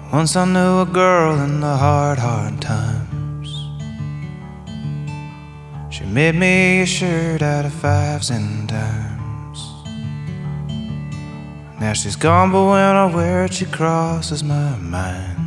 Once I knew a girl in the hard times. She made me a shirt out of fives and dimes. Now she's gone, but when I wear it, she crosses my mind.